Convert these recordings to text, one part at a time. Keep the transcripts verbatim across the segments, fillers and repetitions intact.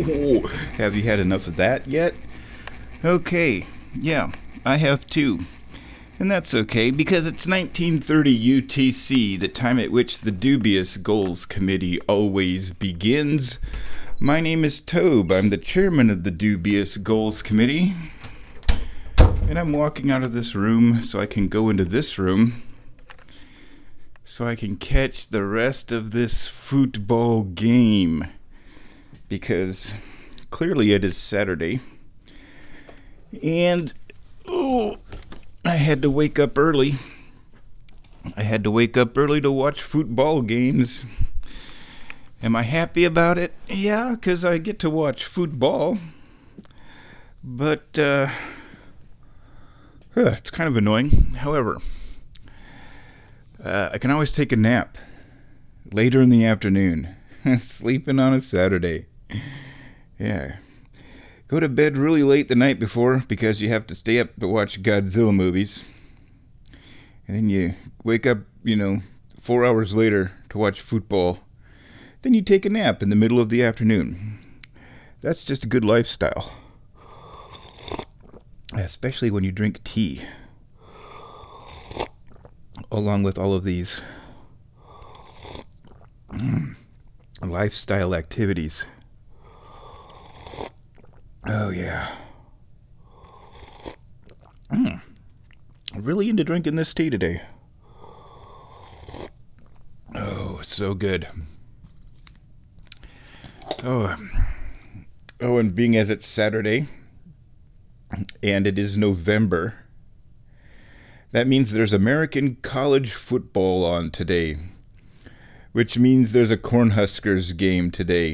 Have you had enough of that yet? Okay, yeah, I have too. And that's okay, because it's nineteen thirty U T C, the time at which the Dubious Goals Committee always begins. My name is Tobe. I'm the chairman of the Dubious Goals Committee. And I'm walking out of this room so I can go into this room so I can catch the rest of this football game. Because clearly it is Saturday. And, oh, I had to wake up early. I had to wake up early to watch football games. Am I happy about it? Yeah, because I get to watch football. But, uh, it's kind of annoying. However, uh, I can always take a nap later in the afternoon. Sleeping on a Saturday. Yeah. Go to bed really late the night before because you have to stay up to watch Godzilla movies. And then you wake up, you know, four hours later to watch football. Then you take a nap in the middle of the afternoon. That's just a good lifestyle. Especially when you drink tea. Along with all of these mm, lifestyle activities. Oh, yeah. Mm. I'm really into drinking this tea today. Oh, so good. Oh, oh, and being as it's Saturday, and it is November, that means there's American college football on today, which means there's a Cornhuskers game today.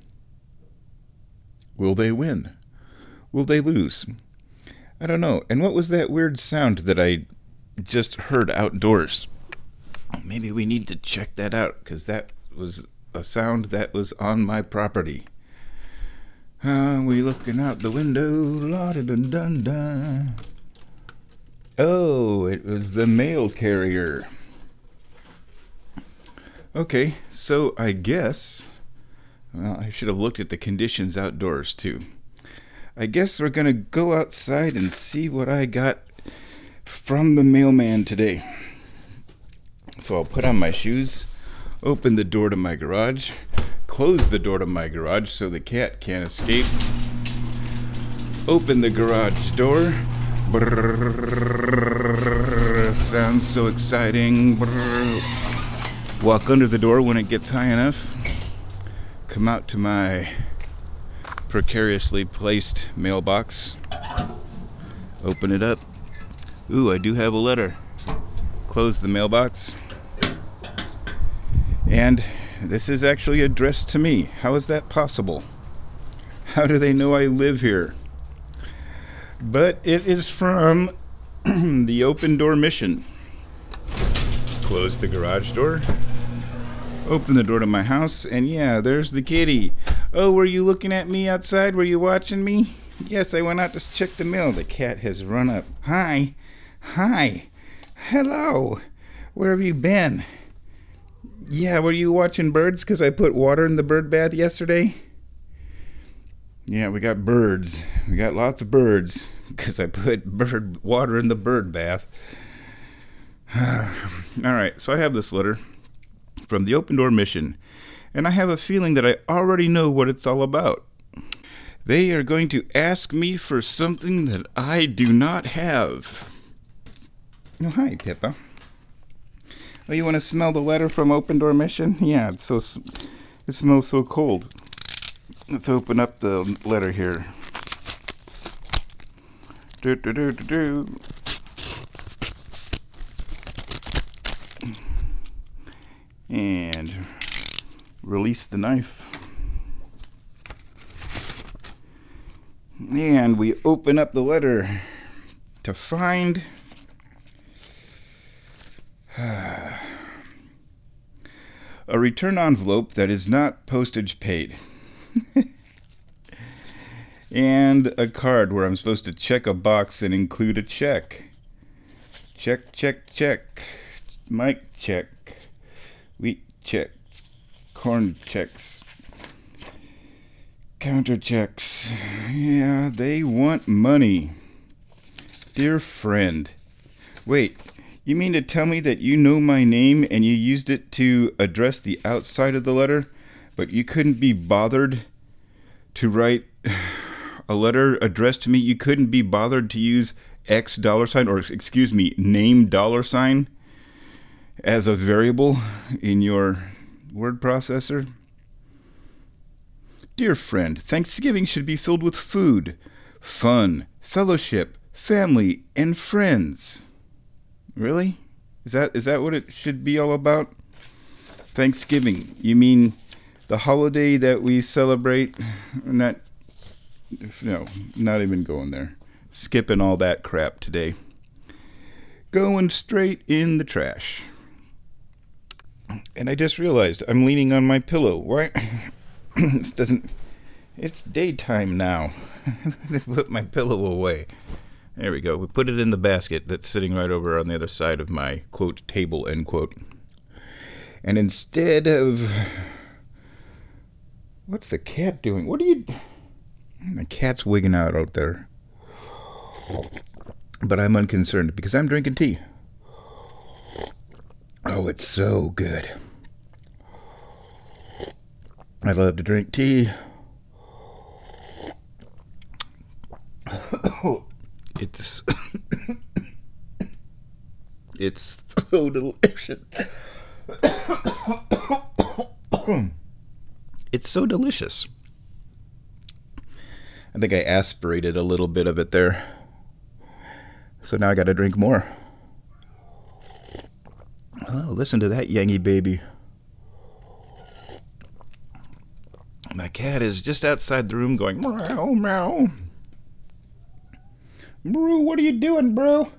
Will they win? Will they lose? I don't know. And what was that weird sound that I just heard outdoors? Maybe we need to check that out, because that was a sound that was on my property. Uh, we looking out the window, la-da-dun-dun-dun. Oh, it was the mail carrier. Okay, so I guess, well, I should have looked at the conditions outdoors too. I guess we're gonna go outside and see what I got from the mailman today. So I'll put on my shoes, open the door to my garage, close the door to my garage so the cat can't escape, open the garage door. Brrr, sounds so exciting. Brrr. Walk under the door when it gets high enough. Come out to my precariously placed mailbox. Open it up. Ooh, I do have a letter. Close the mailbox. And this is actually addressed to me. How is that possible? How do they know I live here? But it is from the Open Door Mission. Close the garage door. Open the door to my house. And yeah, there's the kitty. Oh, were you looking at me outside? Were you watching me? Yes, I went out to check the mail. The cat has run up. Hi. Hi. Hello. Where have you been? Yeah, were you watching birds because I put water in the bird bath yesterday? Yeah, we got birds. We got lots of birds because I put bird water in the bird bath. All right, so I have this letter from the Open Door Mission, and I have a feeling that I already know what it's all about. They are going to ask me for something that I do not have. Oh, hi, Pippa. Oh, you want to smell the letter from Open Door Mission? Yeah, it's so it smells so cold. Let's open up the letter here. Do, do, do, do, do. And release the knife. And we open up the letter to find a return envelope that is not postage paid. And a card where I'm supposed to check a box and include a check. Check, check, check. Mic check. Wheat checks. Corn checks. Counter checks. Yeah, they want money. Dear friend. Wait, you mean to tell me that you know my name and you used it to address the outside of the letter, but you couldn't be bothered to write a letter addressed to me? You couldn't be bothered to use X dollar sign, or excuse me, name dollar sign as a variable in your word processor? Dear friend, Thanksgiving should be filled with food, fun, fellowship, family, and friends. Really? Is that is that what it should be all about? Thanksgiving. You mean the holiday that we celebrate? Not, no, not even going there. Skipping all that crap today. Going straight in the trash. And I just realized I'm leaning on my pillow. Why? This doesn't... It's daytime now. Put my pillow away. There we go. We put it in the basket that's sitting right over on the other side of my, quote, table, end quote. And instead of... What's the cat doing? What are you... The cat's wigging out out there. But I'm unconcerned because I'm drinking tea. Oh, it's so good. I love to drink tea. It's it's so delicious. It's so delicious. I think I aspirated a little bit of it there. So now I got to drink more. Oh, listen to that yangy baby. My cat is just outside the room going meow, meow. Bro, what are you doing, bro?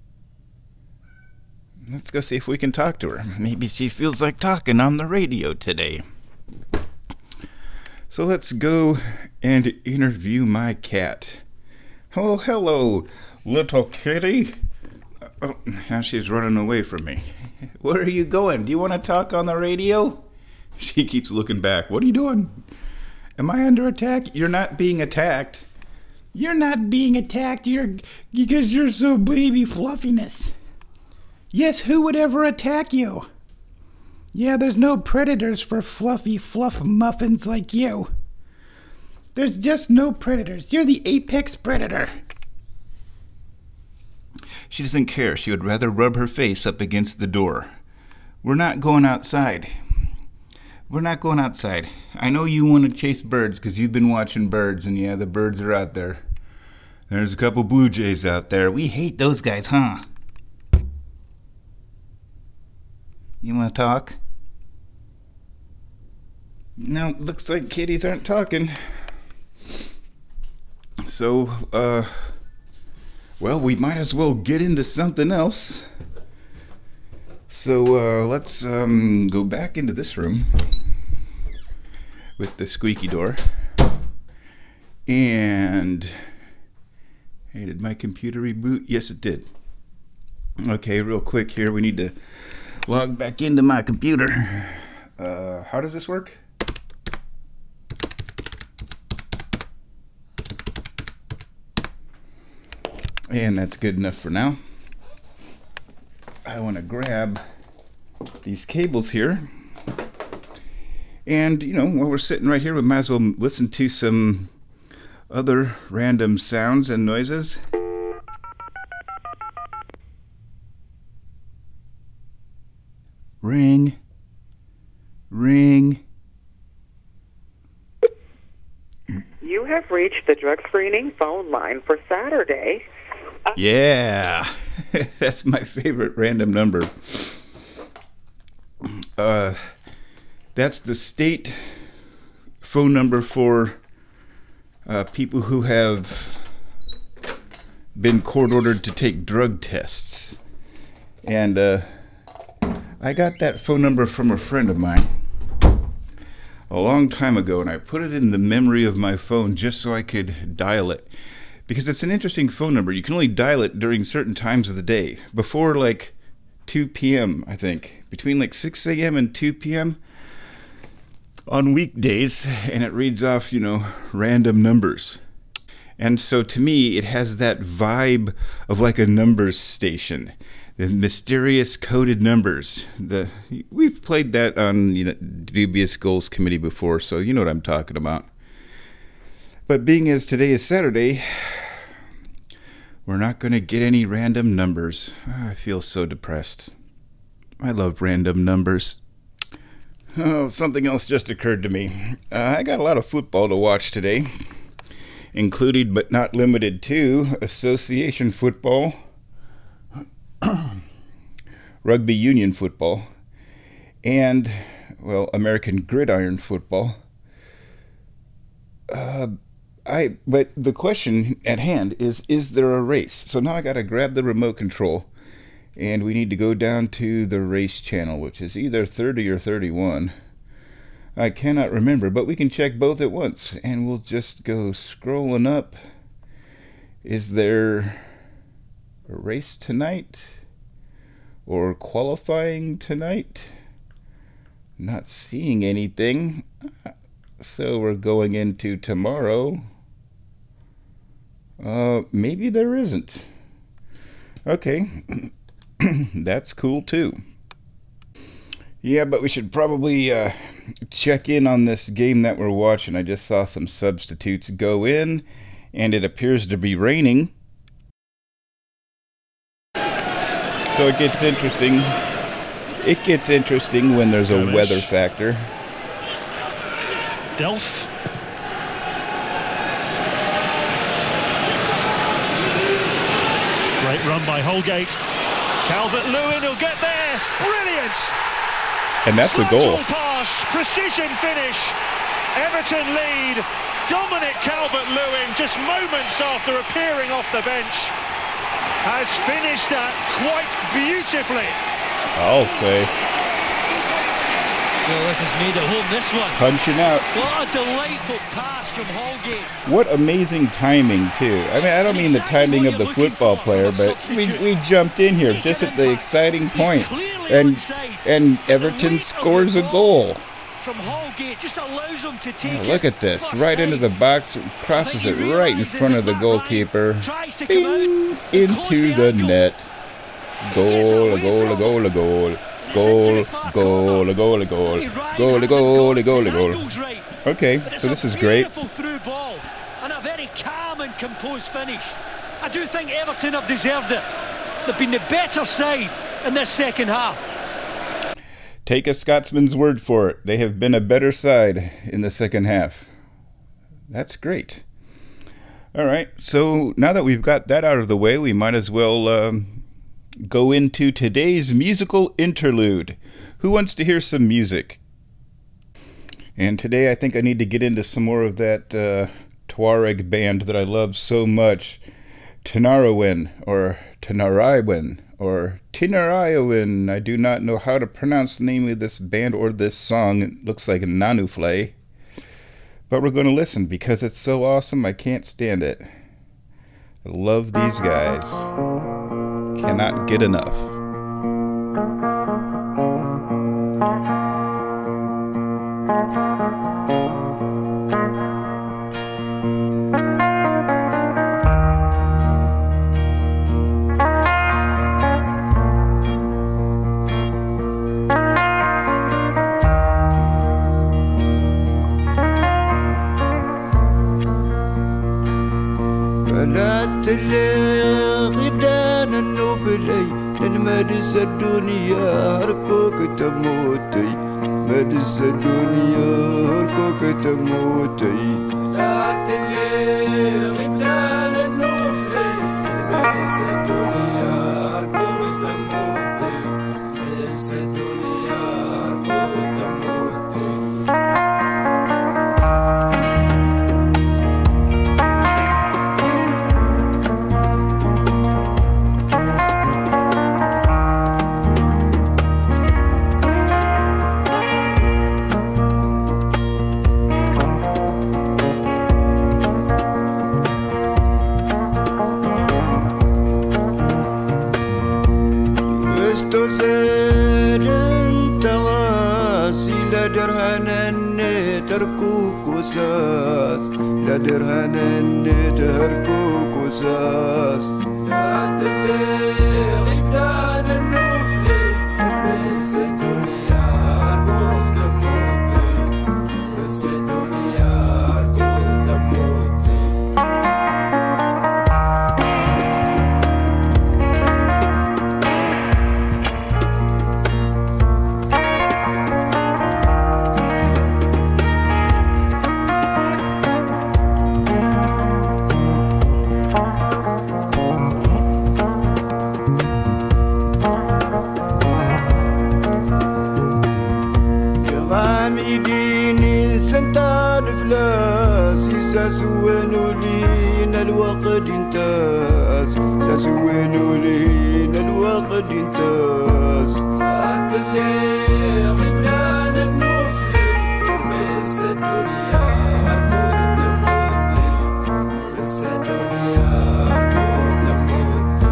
Let's go see if we can talk to her. Maybe she feels like talking on the radio today. So let's go and interview my cat. Oh, hello, little kitty. Oh, now she's running away from me. Where are you going? Do you want to talk on the radio? She keeps looking back. What are you doing? Am I under attack? You're not being attacked. You're not being attacked. You're because you're so baby fluffiness. Yes, who would ever attack you? Yeah, there's no predators for fluffy fluff muffins like you. There's just no predators. You're the apex predator. She doesn't care. She would rather rub her face up against the door. We're not going outside. We're not going outside. I know you want to chase birds because you've been watching birds, and yeah, the birds are out there. There's a couple blue jays out there. We hate those guys, huh? You want to talk? No, looks like kitties aren't talking. So, uh... well, we might as well get into something else. So, uh, let's, um, go back into this room with the squeaky door. And, hey, did my computer reboot? Yes, it did. Okay, real quick here, we need to log back into my computer. Uh, how does this work? And that's good enough for now. I want to grab these cables here. And, you know, while we're sitting right here, we might as well listen to some other random sounds and noises. Ring. Ring. You have reached the drug screening phone line for Saturday. Yeah, that's my favorite random number. Uh, that's the state phone number for uh, people who have been court ordered to take drug tests. And uh, I got that phone number from a friend of mine a long time ago, and I put it in the memory of my phone just so I could dial it. Because it's an interesting phone number. You can only dial it during certain times of the day. Before like two p.m., I think. Between like six a.m. and two p.m. on weekdays, and it reads off, you know, random numbers. And so to me, it has that vibe of like a numbers station. The mysterious coded numbers. The We've played that on, you know, Dubious Goals Committee before, so you know what I'm talking about. But being as today is Saturday, we're not going to get any random numbers. Oh, I feel so depressed. I love random numbers. Oh, something else just occurred to me. Uh, I got a lot of football to watch today, included but not limited to association football, rugby union football, and, well, American gridiron football. Uh, I but the question at hand is, is there a race? So now I got to grab the remote control, and we need to go down to the race channel, which is either thirty or thirty-one. I cannot remember, but we can check both at once, and we'll just go scrolling up. Is there a race tonight? Or qualifying tonight? Not seeing anything. So we're going into tomorrow. Uh, maybe there isn't. Okay. That's cool too. Yeah, but we should probably uh, check in on this game that we're watching. I just saw some substitutes go in, and it appears to be raining. So it gets interesting. It gets interesting when there's a weather factor. Delph. Great run by Holgate. Calvert-Lewin will get there. Brilliant. And that's a goal. Pass, precision finish. Everton lead. Dominic Calvert-Lewin, just moments after appearing off the bench, has finished that quite beautifully. I'll say. Well, this has made it home, this one. Punching out. What a delightful pass from Holgate. What amazing timing, too. I mean, I don't mean the timing of the football player, but we, we jumped in here just at the exciting point. And, and Everton scores a goal. From Holgate, just allows him to take oh, look at this, right into the box, crosses it right in front of the goalkeeper, Bing, into the net. Goal, a goal, a goal, a goal, goal, goal, a goal, a goal, goal, a goal, a goal, a goal. Okay, so this is great. Beautiful through ball and a very calm and composed finish. I do think Everton have deserved it. They've been the better side in this second half. Take a Scotsman's word for it. They have been a better side in the second half. That's great. All right, so now that we've got that out of the way, we might as well um, go into today's musical interlude. Who wants to hear some music? And today I think I need to get into some more of that uh, Tuareg band that I love so much. Tinariwen, or Tinariwen, or Tinariwen. I do not know how to pronounce the name of this band or this song. It looks like Nanufle. But we're going to listen because it's so awesome. I can't stand it. I love these guys. Cannot get enough. غدان النوبلي من مدس الدنيا هركوك تموتي مدس الدنيا هركوك تموتي لا تلي غدان النوبلي من مدس الدنيا هركوك تموتي مدس الدنيا هركوك تموتي لدرهن تهركو قصاص ساسوينو لينا الوقت انتاز ساسوينو لينا الوقت انتاز عد اللي غبنا النوفلي بس الدنيا هركود تموتي بس الدنيا هركود تموتي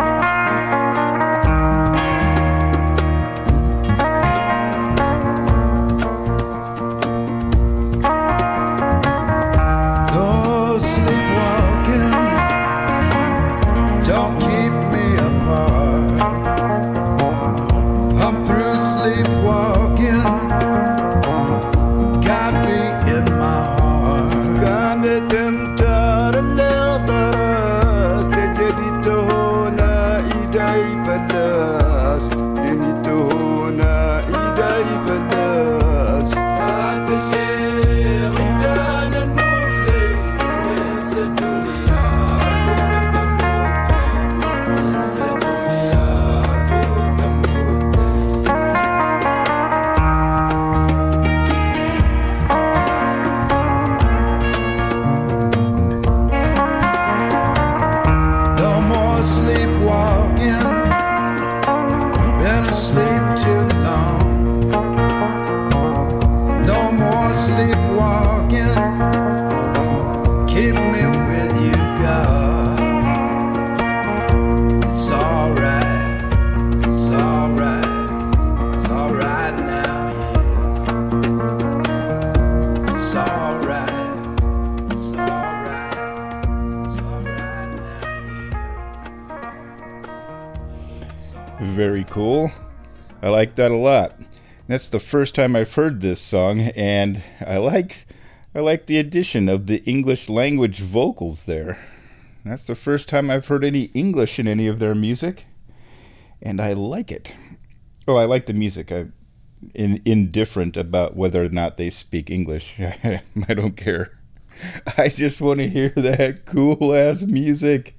Very cool. I like that a lot. That's the first time I've heard this song, and I like I like the addition of the English language vocals there. That's the first time I've heard any English in any of their music, and I like it. Oh, I like the music. I'm in, indifferent about whether or not they speak English. I don't care. I just want to hear that cool-ass music.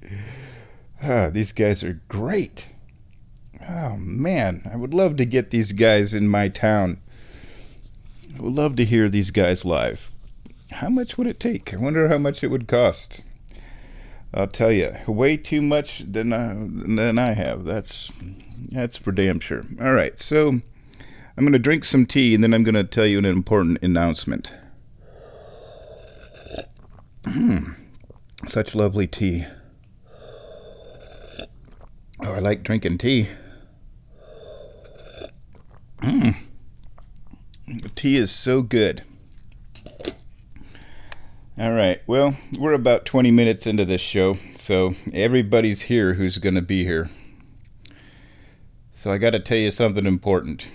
Ah, these guys are great. Oh, man, I would love to get these guys in my town. I would love to hear these guys live. How much would it take? I wonder how much it would cost. I'll tell you, way too much than I, than I have. That's that's for damn sure. All right, so I'm going to drink some tea, and then I'm going to tell you an important announcement. Such lovely tea. Oh, I like drinking tea. Mm. Tea is so good. All right, well, we're about twenty minutes into this show, so everybody's here who's going to be here. So I got to tell you something important.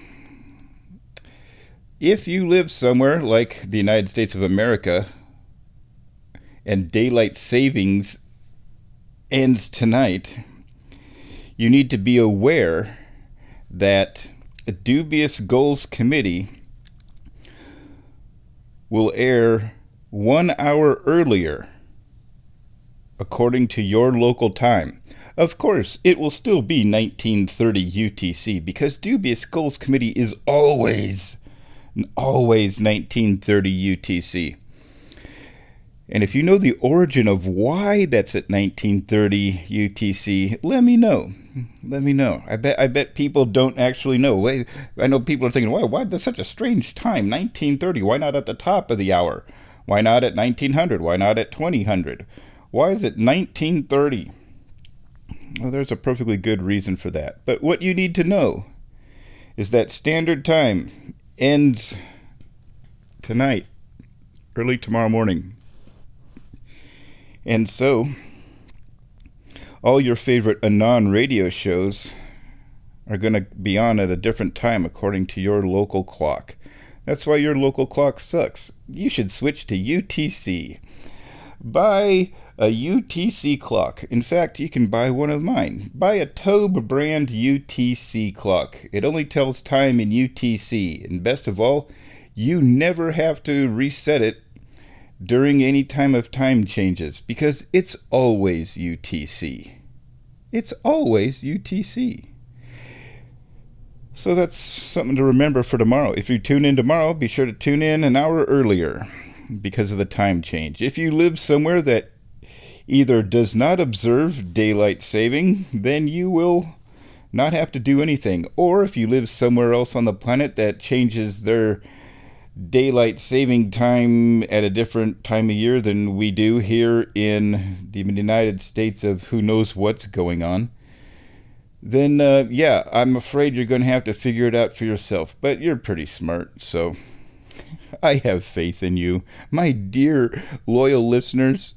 If you live somewhere like the United States of America and daylight savings ends tonight, you need to be aware that a Dubious Goals Committee will air one hour earlier, according to your local time. Of course, it will still be nineteen thirty U T C, because Dubious Goals Committee is always, always nineteen thirty U T C. And if you know the origin of why that's at nineteen thirty U T C, let me know. Let me know. I bet I bet people don't actually know. Wait, I know people are thinking, why, why that's such a strange time, nineteen thirty? Why not at the top of the hour? Why not at nineteen hundred? Why not at twenty hundred? Why is it nineteen thirty? Well, there's a perfectly good reason for that. But what you need to know is that standard time ends tonight, early tomorrow morning. And so, all your favorite Anon radio shows are going to be on at a different time according to your local clock. That's why your local clock sucks. You should switch to U T C. Buy a U T C clock. In fact, you can buy one of mine. Buy a Tobe brand U T C clock. It only tells time in U T C. And best of all, you never have to reset it during any time of time changes because it's always U T C. It's always U T C. So that's something to remember for tomorrow. If you tune in tomorrow, be sure to tune in an hour earlier because of the time change. If you live somewhere that either does not observe daylight saving, then you will not have to do anything. Or if you live somewhere else on the planet that changes their daylight saving time at a different time of year than we do here in the United States of who knows what's going on, then uh, yeah, I'm afraid you're going to have to figure it out for yourself. But you're pretty smart, so I have faith in you, my dear loyal listeners.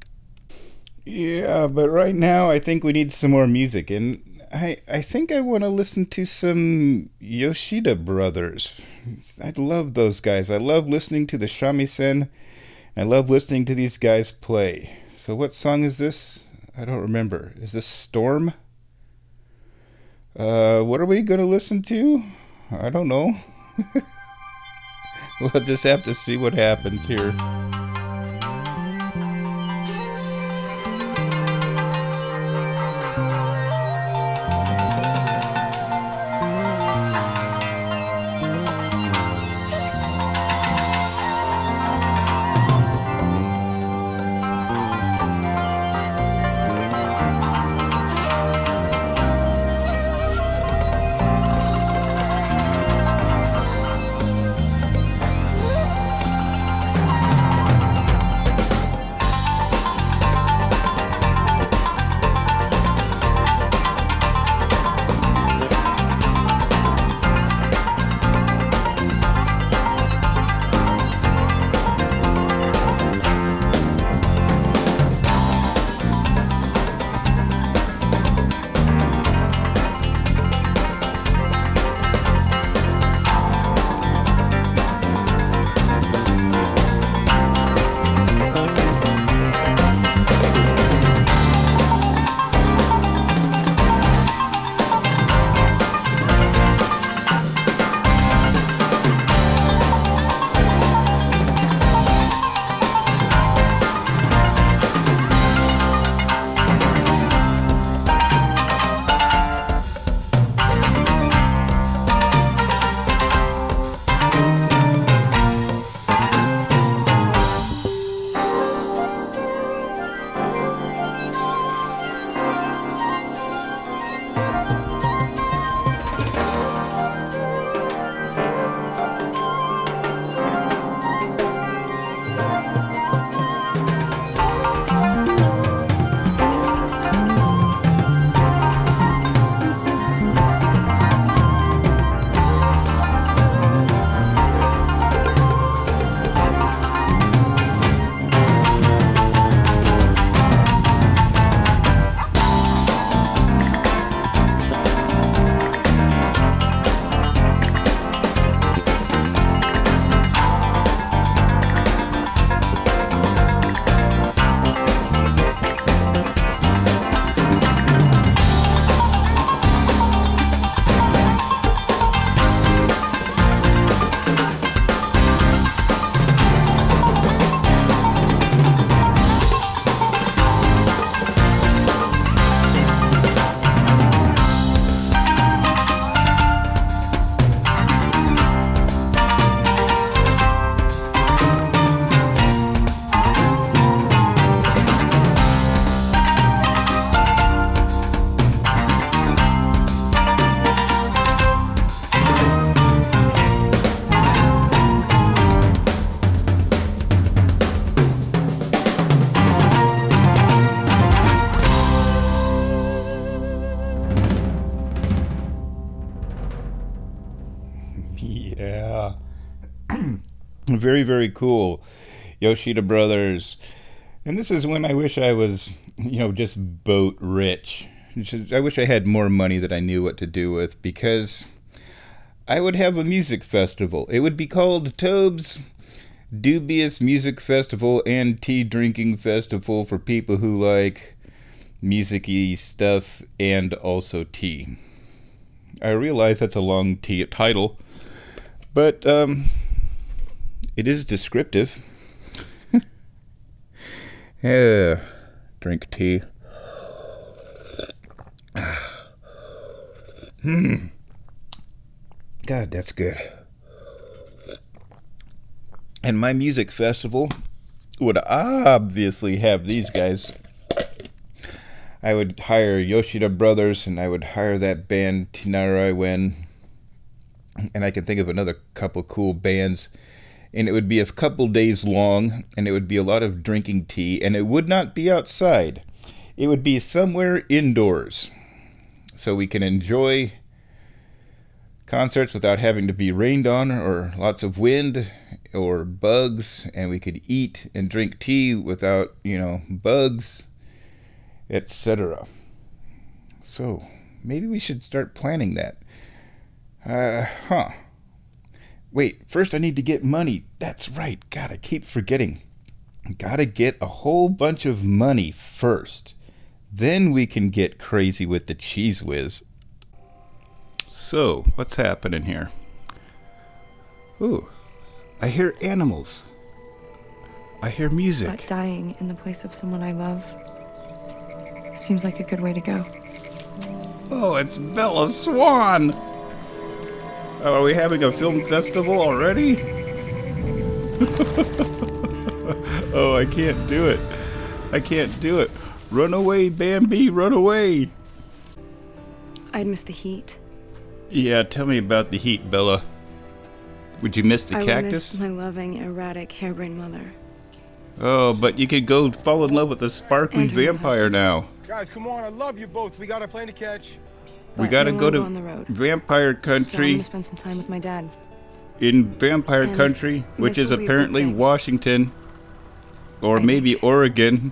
Yeah, but right now I think we need some more music, and I I think I want to listen to some Yoshida Brothers. I love those guys. I love listening to the shamisen. I love listening to these guys play. So what song is this? I don't remember. Is this Storm? Uh, what are we going to listen to? I don't know. We'll just have to see what happens here. Very, very cool. Yoshida Brothers. And this is when I wish I was, you know, just boat rich. I wish I had more money that I knew what to do with, because I would have a music festival. It would be called Tobes Dubious Music Festival and Tea Drinking Festival for people who like music-y stuff and also tea. I realize that's a long tea title, but um, it is descriptive. Yeah, drink tea. Hmm. God, that's good. And my music festival would obviously have these guys. I would hire Yoshida Brothers, and I would hire that band Tinara Wen, and I can think of another couple cool bands. And it would be a couple days long, and it would be a lot of drinking tea, and it would not be outside. It would be somewhere indoors, so we can enjoy concerts without having to be rained on or lots of wind or bugs, and we could eat and drink tea without, you know, bugs, et cetera. So maybe we should start planning that. Uh, huh. Wait, first I need to get money. That's right. God, I keep forgetting. Gotta get a whole bunch of money first. Then we can get crazy with the Cheese Whiz. So, what's happening here? Ooh, I hear animals. I hear music. But dying in the place of someone I love seems like a good way to go. Oh, it's Bella Swan! Oh, are we having a film festival already? Oh, I can't do it. I can't do it. Run away, Bambi, run away! I'd miss the heat. Yeah, tell me about the heat, Bella. Would you miss the I cactus? would miss my loving, erratic, harebrained mother. Oh, but you could go fall in love with a sparkly And her vampire now. Guys, come on, I love you both. We got a plane to catch. We But gotta no go one to will on the road. Vampire So I'm Country. gonna spend some time with my dad. In Vampire And Country, which this is will be a good apparently thing. Washington. Or I maybe think. Oregon.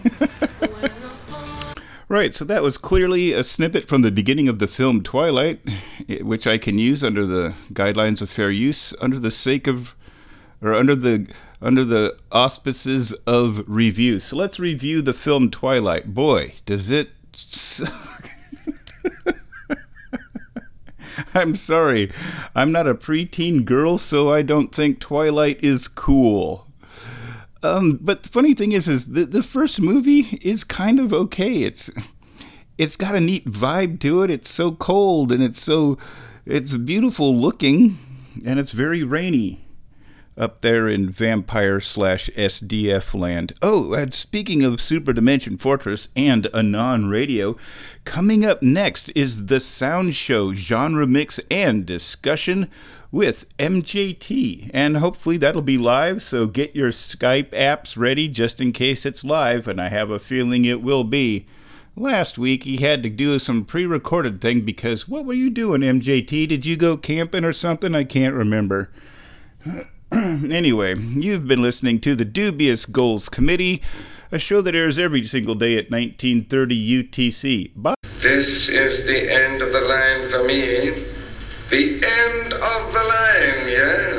Right, so that was clearly a snippet from the beginning of the film Twilight, which I can use under the guidelines of fair use, under the sake of, or under the under the auspices of review. So let's review the film Twilight. Boy, does it suck. I'm sorry, I'm not a preteen girl, so I don't think Twilight is cool. Um, but the funny thing is, is the, the first movie is kind of okay. It's it's got a neat vibe to it. It's so cold, and it's so it's beautiful looking, and it's very rainy up there in vampire slash S D F land. Oh, and speaking of Super Dimension Fortress and Anon Radio, coming up next is the Sound Show genre mix and discussion with M J T, and hopefully that'll be live, so get your Skype apps ready just in case it's live, and I have a feeling it will be. Last week he had to do some pre-recorded thing because what were you doing, M J T? Did you go camping or something? I can't remember. Anyway, you've been listening to the Dubious Goals Committee, a show that airs every single day at nineteen thirty U T C. Bye. This is the end of the line for me. The end of the line, yes.